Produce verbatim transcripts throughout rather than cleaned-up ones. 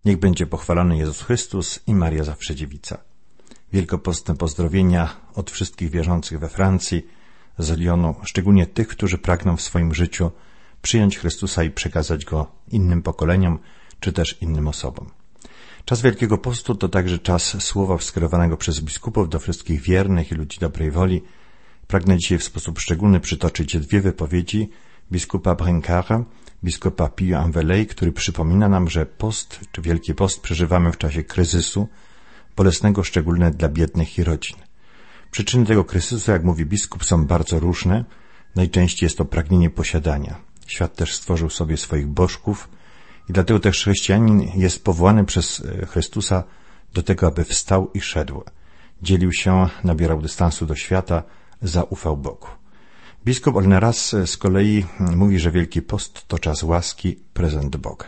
Niech będzie pochwalony Jezus Chrystus i Maria Zawsze Dziewica. Wielkopostne pozdrowienia od wszystkich wierzących we Francji, z Lyonu, szczególnie tych, którzy pragną w swoim życiu przyjąć Chrystusa i przekazać Go innym pokoleniom, czy też innym osobom. Czas Wielkiego Postu to także czas słowa skierowanego przez biskupów do wszystkich wiernych i ludzi dobrej woli. Pragnę dzisiaj w sposób szczególny przytoczyć dwie wypowiedzi biskupa Brincara, biskupa Puy-en-Velay, który przypomina nam, że post, czy Wielki Post przeżywamy w czasie kryzysu, bolesnego szczególnie dla biednych i rodzin. Przyczyny tego kryzysu, jak mówi biskup, są bardzo różne. Najczęściej jest to pragnienie posiadania. Świat też stworzył sobie swoich bożków i dlatego też chrześcijanin jest powołany przez Chrystusa do tego, aby wstał i szedł. Dzielił się, nabierał dystansu do świata, zaufał Bogu. Biskup Olneras z kolei mówi, że Wielki Post to czas łaski, prezent Boga.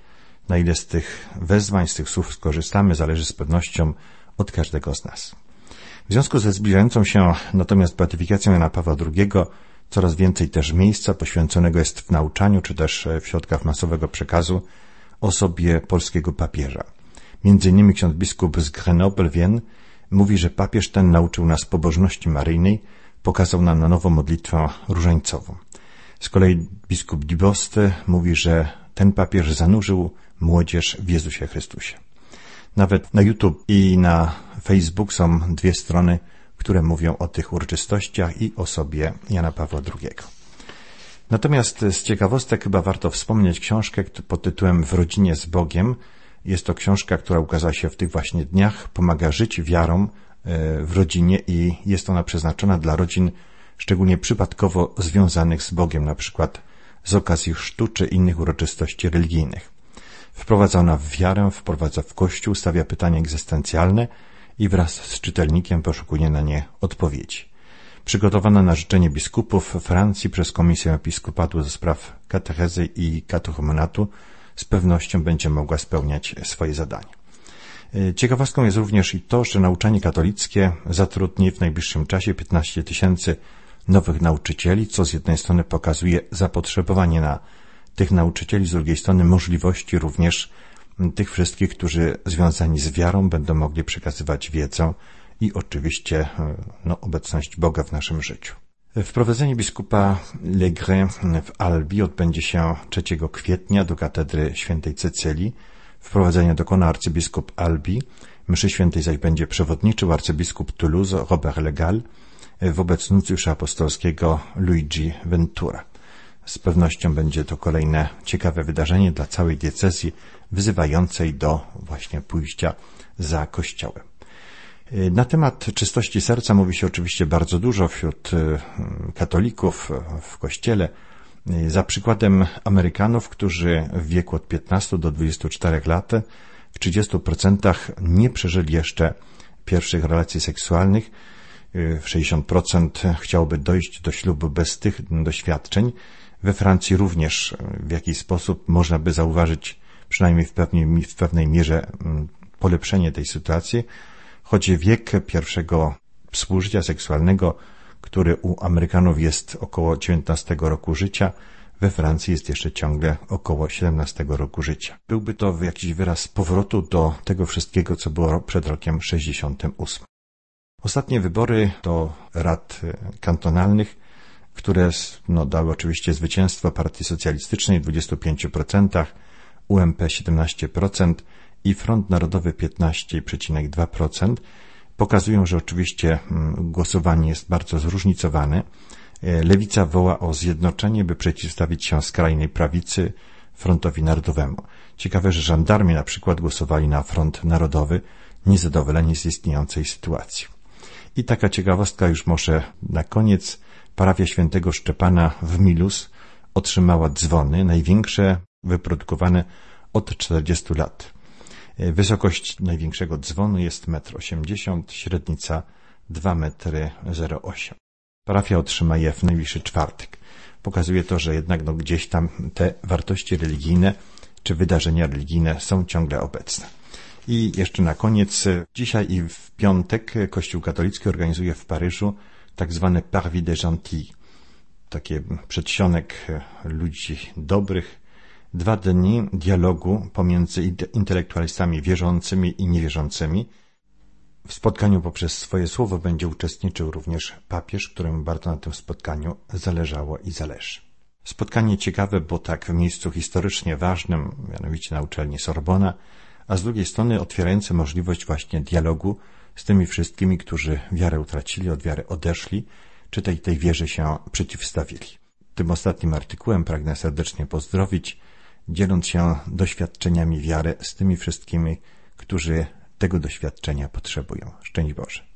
Na ile z tych wezwań, z tych słów skorzystamy, zależy z pewnością od każdego z nas. W związku ze zbliżającą się natomiast beatyfikacją Jana Pawła drugiego coraz więcej też miejsca poświęconego jest w nauczaniu, czy też w środkach masowego przekazu osobie polskiego papieża. Między innymi ksiądz biskup z Grenoble-Wien mówi, że papież ten nauczył nas pobożności maryjnej, pokazał nam na nowo modlitwę różańcową. Z kolei biskup Dubost mówi, że ten papież zanurzył młodzież w Jezusie Chrystusie. Nawet na YouTube i na Facebook są dwie strony, które mówią o tych uroczystościach i osobie Jana Pawła drugiego. Natomiast z ciekawostek chyba warto wspomnieć książkę pod tytułem W rodzinie z Bogiem. Jest to książka, która ukazała się w tych właśnie dniach, pomaga żyć wiarą w rodzinie i jest ona przeznaczona dla rodzin szczególnie przypadkowo związanych z Bogiem, na przykład z okazji chrztu czy innych uroczystości religijnych. Wprowadza ona w wiarę, wprowadza w Kościół, stawia pytania egzystencjalne i wraz z czytelnikiem poszukuje na nie odpowiedzi. Przygotowana na życzenie biskupów Francji przez Komisję Episkopatu do spraw katechezy i katechumenatu z pewnością będzie mogła spełniać swoje zadanie. Ciekawostką jest również i to, że nauczanie katolickie zatrudni w najbliższym czasie piętnaście tysięcy nowych nauczycieli, co z jednej strony pokazuje zapotrzebowanie na tych nauczycieli, z drugiej strony możliwości również tych wszystkich, którzy związani z wiarą będą mogli przekazywać wiedzę i oczywiście no, obecność Boga w naszym życiu. Wprowadzenie biskupa Legre w Albi odbędzie się trzeciego kwietnia do katedry świętej Cecylii. Wprowadzenia dokona arcybiskup Albi, mszy świętej zaś będzie przewodniczył arcybiskup Toulouse Robert Legal wobec nuncjusza apostolskiego Luigi Ventura. Z pewnością będzie to kolejne ciekawe wydarzenie dla całej diecezji, wyzywającej do właśnie pójścia za Kościołem. Na temat czystości serca mówi się oczywiście bardzo dużo wśród katolików w Kościele. Za przykładem Amerykanów, którzy w wieku od piętnastu do dwudziestu czterech lat w trzydziestu procentach nie przeżyli jeszcze pierwszych relacji seksualnych, w sześćdziesiąt procent chciałoby dojść do ślubu bez tych doświadczeń. We Francji również w jakiś sposób można by zauważyć, przynajmniej w pewnej, w pewnej mierze, polepszenie tej sytuacji, choć wiek pierwszego współżycia seksualnego, który u Amerykanów jest około dziewiętnastego roku życia, we Francji jest jeszcze ciągle około siedemnastego roku życia. Byłby to jakiś wyraz powrotu do tego wszystkiego, co było przed rokiem sześćdziesiątym ósmym. Ostatnie wybory do rad kantonalnych, które no, dały oczywiście zwycięstwo Partii Socjalistycznej w dwudziestu pięciu procentach, U M P siedemnaście procent i Front Narodowy piętnaście przecinek dwa procent, pokazują, że oczywiście głosowanie jest bardzo zróżnicowane. Lewica woła o zjednoczenie, by przeciwstawić się skrajnej prawicy Frontowi Narodowemu. Ciekawe, że żandarmi na przykład głosowali na Front Narodowy, niezadowoleni z istniejącej sytuacji. I taka ciekawostka już może na koniec. Parafia świętego Szczepana w Milus otrzymała dzwony, największe wyprodukowane od czterdziestu lat. Wysokość największego dzwonu jest metr osiemdziesiąt, średnica dwa metry zero osiem. Parafia otrzyma je w najbliższy czwartek. Pokazuje to, że jednak no, gdzieś tam te wartości religijne czy wydarzenia religijne są ciągle obecne. I jeszcze na koniec, dzisiaj i w piątek Kościół katolicki organizuje w Paryżu tak zwany Parvis des Gentils, takie przedsionek ludzi dobrych, Dwa dni dialogu pomiędzy intelektualistami wierzącymi i niewierzącymi. W spotkaniu poprzez swoje słowo będzie uczestniczył również papież, któremu bardzo na tym spotkaniu zależało i zależy. Spotkanie ciekawe, bo tak w miejscu historycznie ważnym, mianowicie na uczelni Sorbona, a z drugiej strony otwierające możliwość właśnie dialogu z tymi wszystkimi, którzy wiarę utracili, od wiary odeszli, czy tej, tej wierze się przeciwstawili. Tym ostatnim artykułem pragnę serdecznie pozdrowić, dzieląc się doświadczeniami wiary z tymi wszystkimi, którzy tego doświadczenia potrzebują. Szczęść Boże.